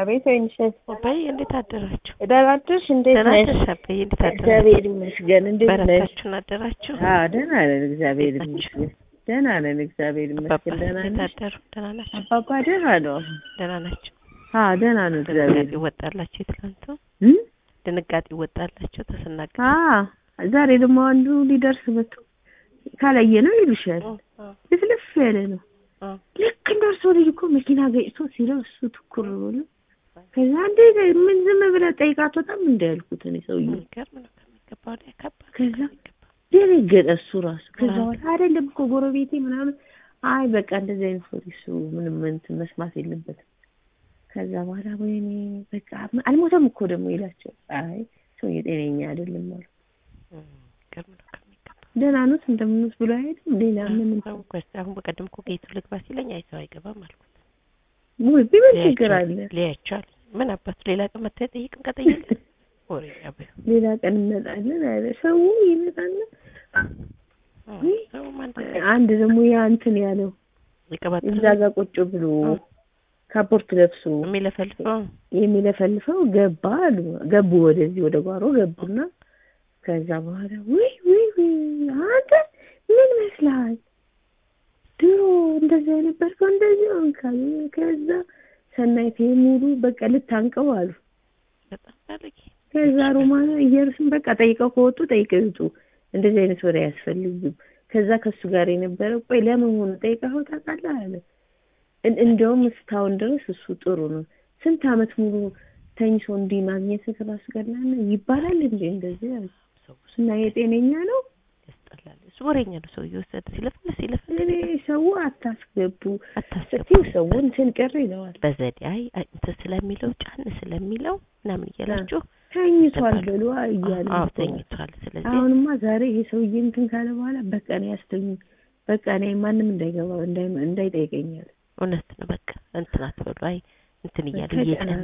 አቤት ወይንሸት አባዬ እንዴት አደራችሁ? ደህና አደርሽ? እንዴት ነሽ? ደህና አደርሽ አባዬ? እንዴት አደራችሁ? እግዚአብሔር ይመስገን። እንዴት ነሽ? በረታችሁን አደራችሁ? ደህና ነን እግዚአብሔር ይመስገን። ደህና ነን እግዚአብሔር ይመስገን። ደህና ነን። ደህና ናችሁ? አባባ ደህና ነው? ደህና ናችሁ? ደህና ነው እግዚአብሔር ይወጣላችሁ የትላንቱ ድንጋጤ ይወጣላችሁ ተሰናገ ዛሬ ደግሞ አንዱ ሊደርስ መጥቶ ካላየ ነው ይልሻል። ልፍልፍ ያለ ነው። ልክ እንደርሶ ልጅ እኮ መኪና ገጭቶ ሲለው እሱ ትኩር ብሎ ከዛ እንዴ ምን ዝም ብለህ ጠይቃት ወጣም እንዳልኩት እኔ ሰውዬው ከዛ ደነገጠ እሱ ራሱ። ከዛ አይደለም እኮ ጎረቤቴ ምናምን አይ በቃ እንደዚህ አይነት ፖሊሱ ምንም እንትን መስማት የለበትም። ከዛ በኋላ ወይኔ በቃ አልሞተም እኮ ደግሞ ይላቸው። አይ ሰው የጤነኛ አይደለም ማለት ደህና ነው እንደምንስ ብሎ አይደል ሌላ ምን አሁን በቀደም እኮ ጌቱ ልግባ ሲለኝ አይተው አይገባም አልኩት። ወይ ቢበል ችግር አለ ሊያቻል ምን አባቱ ሌላ ቀን መጣ ጠይቅም ከጠየቀ ወሬ ያበው ሌላ ቀን እንመጣለን አለ ሰው ይመጣል። አንድ ደግሞ ያ እንትን ያለው እዛ ጋር ቁጭ ብሎ ካፖርት ለብሶ የሚለፈልፈው ገቡ ወደዚህ ወደ ጓሮ ገቡና ከዛ በኋላ ወይ አንተ ምን መስላል ድሮ እንደዚህ ነበርከው እንደዚህ አንካል ከዛ ሰናይቴ ሙሉ በቃ ልታንቀው አሉ። በጣም ታለቂ ከዛ ሮማና እየርሱን በቃ ጠይቀው ከወጡ ጠይቀው ይጡ እንደዚህ አይነት ወሬ ያስፈልግም። ከዛ ከሱ ጋር የነበረው ቆይ ለምን ሆነ ጠይቀው ታውቃለህ አለ። እንደውም እስካሁን ድረስ እሱ ጥሩ ነው። ስንት አመት ሙሉ ተኝሶ እንዲህ ማግኘት ከራሱ ጋር ይባላል እንዴ እንደዚህ አለ። እና የጤነኛ ነው ያስጠላል። እሱ ወሬኛ ነው ሰው ይወሰድ ሲለፈል ሰው አታስገቡ አታስገቡ ሰውን ስንቀር ይለዋል። በዘዴ አይ እንትን ስለሚለው ጫን ስለሚለው ምናምን እያላችሁ ተኝቷል ብሎ እያለ ተኝቷል። ስለዚህ አሁንማ ዛሬ ይሄ ሰውዬ እንትን ካለ በኋላ በቃ ነው ያስተኝ በቃ ነው ማንም እንዳይገባ እንዳይጠይቀኛል። እውነት ነው በቃ እንትን አትበሉ አይ እንትን እያለ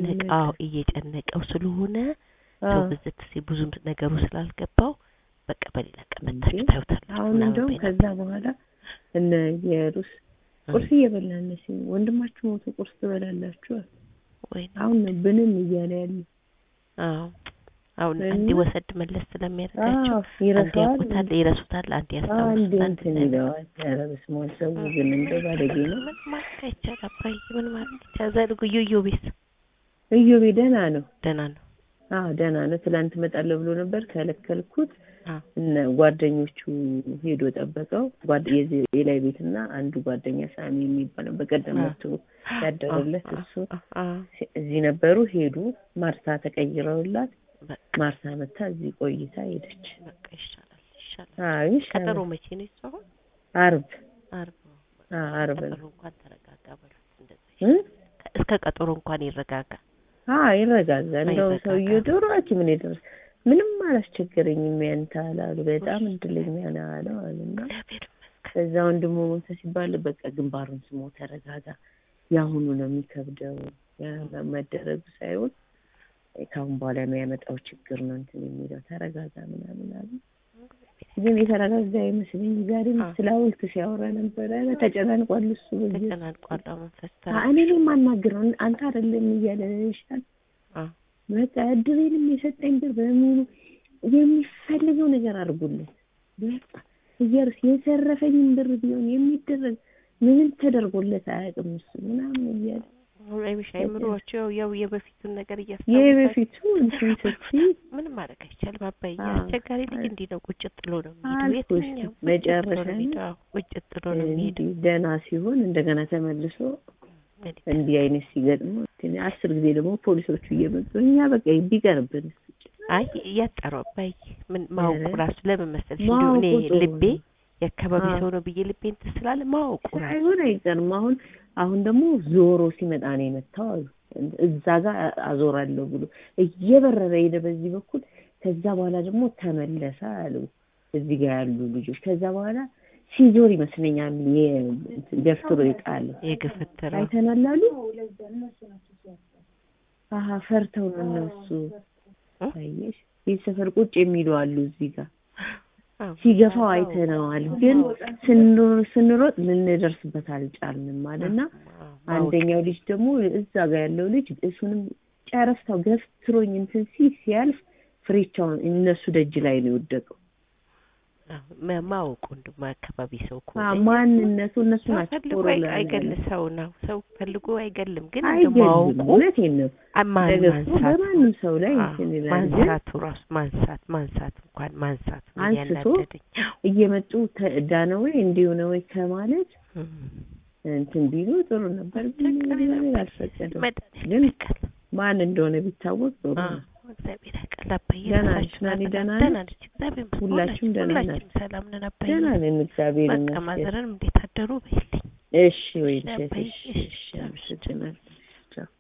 እየጨነቀው ስለሆነ ሰው ብዝት ብዙ ነገሩ ስላልገባው በቃ በሌላ ቀን መጣችሁ ታዩታላችሁ። አሁን እንደውም ከዛ በኋላ እነ የሩስ ቁርስ እየበላን ነው ወንድማችሁ ሞቶ ቁርስ ትበላላችሁ ወይ አሁን ብንም እያለ ያለ አሁን አንዲ ወሰድ መለስ ስለሚያደርጋቸው ይረሱታል አንዲ ያስታውሱታል ይለዋል። ያረስሞን ሰው ግን እንደው ባለጌ ነው ማስካቻ አባይ ምን ማለት ተዘርጉ ዩዩቢስ እዩቢ ደህና ነው ደህና ነው። ትላንት መጣለው ብሎ ነበር ከለከልኩት እና ጓደኞቹ ሄዶ ጠበቀው የላይ ቤትና አንዱ ጓደኛ ሳሚ የሚባለው በቀደም መጥቶ ያደረለት እሱ እዚህ ነበሩ። ሄዱ ማርታ ተቀይረውላት ማርታ መጣ እዚህ ቆይታ ሄደች። በቃ ይሻላል። ቀጠሮ መቼ ነው እሱ? አርብ እንኳን ተረጋጋ በሉት እንደዚህ እስከ ቀጠሮ እንኳን ይረጋጋ ይረጋጋ። እንደው ሰውዬው ዶሮአች ምን ይደርስ ምንም አላስቸገረኝም ያንተ አላሉ። በጣም እድለኛ ነው አለና ከዛ ወንድሙ ሞተ ሲባል በቃ ግንባሩን ስሞ ተረጋጋ ያሁኑ ነው የሚከብደው መደረጉ ሳይሆን ካሁን በኋላ የሚያመጣው ችግር ነው እንትን የሚለው ተረጋጋ ምናምን አለ። ግን የተረጋጋ አይመስልኝ። ዛሬም ስላውልት ሲያወራ ነበር ተጨናንቋል እሱ ተጨናንቋል። እኔ ማናገረው አንተ አይደለም እያለ ይሻል በቃ እድሬንም የሰጠኝ ብር በሙሉ የሚፈልገው ነገር አድርጉለት በቃ እየርስ የሰረፈኝን ብር ቢሆን የሚደረግ ምንም ተደርጎለት አያውቅም እሱ ምናምን እያለ አይምሮአቸው ያው የበፊቱን ነገር የበፊቱ እንትን ስትይ ምንም ማድረግ አይቻልም። አባዬ አስቸጋሪ ልጅ እንዲህ ነው ቁጭት ጥሎ ነው የሚሄደው። መጨረሻ ቁጭት ጥሎ ነው የሚሄደው። ደህና ሲሆን እንደገና ተመልሶ እንዲህ አይነት ሲገጥሙ 10 ጊዜ ደግሞ ፖሊሶቹ እየመጡ እኛ በቃ ቢቀርብን አይ ያጣራው አባዬ ምን ማውቁ ራሱ ለምን መሰልሽ እኔ ልቤ የአካባቢ ሰው ነው ብዬ ልቤን ተስላለ ማውቁ አይቀርም። አሁን ደግሞ ዞሮ ሲመጣ ነው የመጣው እዛ ጋር አዞራለሁ ብሎ እየበረረ ሄደ በዚህ በኩል። ከዛ በኋላ ደግሞ ተመለሰ አሉ እዚህ ጋር ያሉ ልጆች። ከዛ በኋላ ሲዞር ይመስለኛል የገፍትሮ ይጣል የገፈተረ አይተናላሉ። ፈርተው ነው እነሱ አይሽ የሰፈር ቁጭ የሚሉ አሉ እዚህ ጋር ሲገፋው አይተናል። ግን ስንሮጥ ልንደርስበት አልቻልንም ማለትና አንደኛው ልጅ ደግሞ እዛ ጋር ያለው ልጅ እሱንም ጨረፍታው ገፍትሮኝ እንትን ሲያልፍ ፍሬቻውን እነሱ ደጅ ላይ ነው የወደቀው። ማወቁ እንደማ አካባቢ ሰው እኮ ማንነቱ እነሱ ናቸው ፎሮላ አይገልም ሰው ነው ሰው ፈልጎ አይገልም ግን እንደማወቁ እውነቴን ነው ማንሳት ሰው ላይ እንትን ይላል ማንሳት እንኳን ማንሳት ያናደደኝ እየመጡ ዳነው እንዲሁ ነው ከማለት እንትን ቢሉ ጥሩ ነበር ግን አልፈቀደም ግን ማን እንደሆነ ቢታወቅ ጥሩ ነው። እግዚአብሔር ያቀላባይ ደህና ነች እግዚአብሔር ሁላችሁም ደህና ናችሁ? ሰላም ነበር ደህና ነን እግዚአብሔር ይመስገን። በቃ ማዘረን እንዴት አደሩ በይልኝ። እሺ ወይ እሺ እሺ